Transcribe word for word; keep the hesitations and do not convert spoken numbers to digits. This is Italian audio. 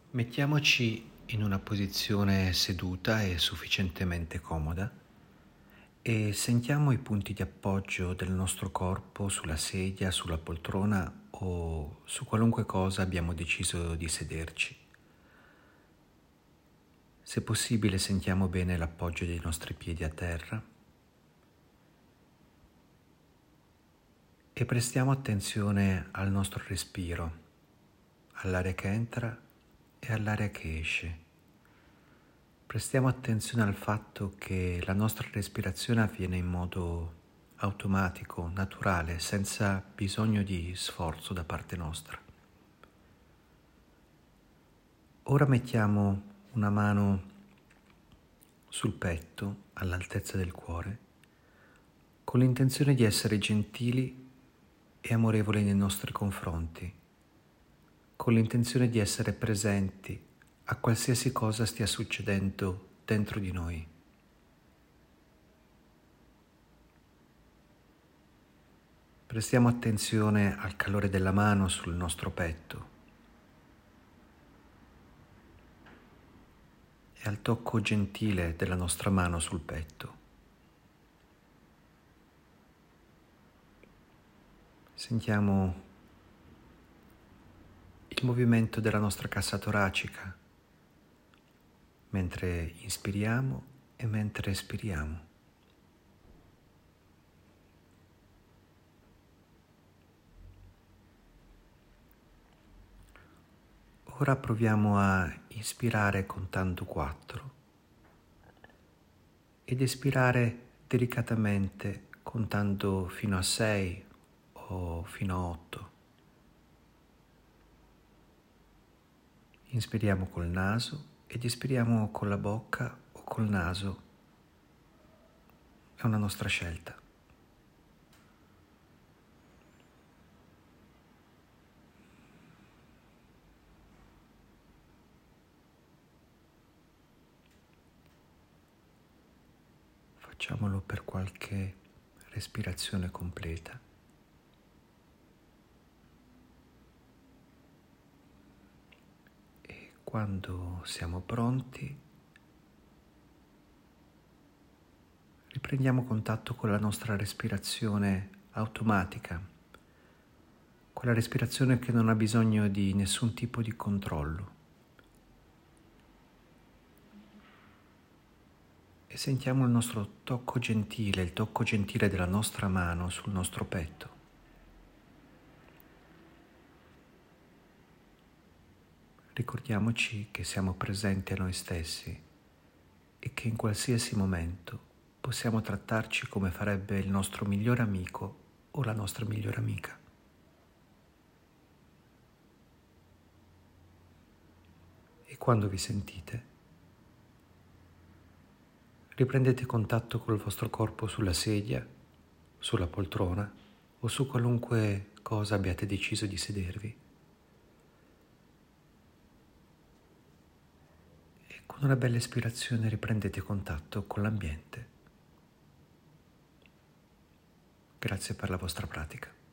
Mettiamoci in una posizione seduta e sufficientemente comoda e sentiamo i punti di appoggio del nostro corpo sulla sedia, sulla poltrona o su qualunque cosa abbiamo deciso di sederci. Se possibile, sentiamo bene l'appoggio dei nostri piedi a terra e prestiamo attenzione al nostro respiro, all'aria che entra e all'aria che esce. Prestiamo attenzione al fatto che la nostra respirazione avviene in modo automatico, naturale, senza bisogno di sforzo da parte nostra. Ora mettiamo una mano sul petto, all'altezza del cuore, con l'intenzione di essere gentili e amorevoli nei nostri confronti, con l'intenzione di essere presenti a qualsiasi cosa stia succedendo dentro di noi. Prestiamo attenzione al calore della mano sul nostro petto e al tocco gentile della nostra mano sul petto. Sentiamo il movimento della nostra cassa toracica mentre inspiriamo e mentre espiriamo. Ora proviamo a inspirare contando quattro ed espirare delicatamente contando fino a sei o fino a otto. Inspiriamo col naso ed espiriamo con la bocca o col naso. È una nostra scelta. Facciamolo per qualche respirazione completa. E quando siamo pronti, riprendiamo contatto con la nostra respirazione automatica, quella respirazione che non ha bisogno di nessun tipo di controllo. E sentiamo il nostro tocco gentile, il tocco gentile della nostra mano sul nostro petto. Ricordiamoci che siamo presenti a noi stessi e che in qualsiasi momento possiamo trattarci come farebbe il nostro migliore amico o la nostra migliore amica. E quando vi sentite, riprendete contatto col vostro corpo sulla sedia, sulla poltrona o su qualunque cosa abbiate deciso di sedervi. E con una bella espirazione riprendete contatto con l'ambiente. Grazie per la vostra pratica.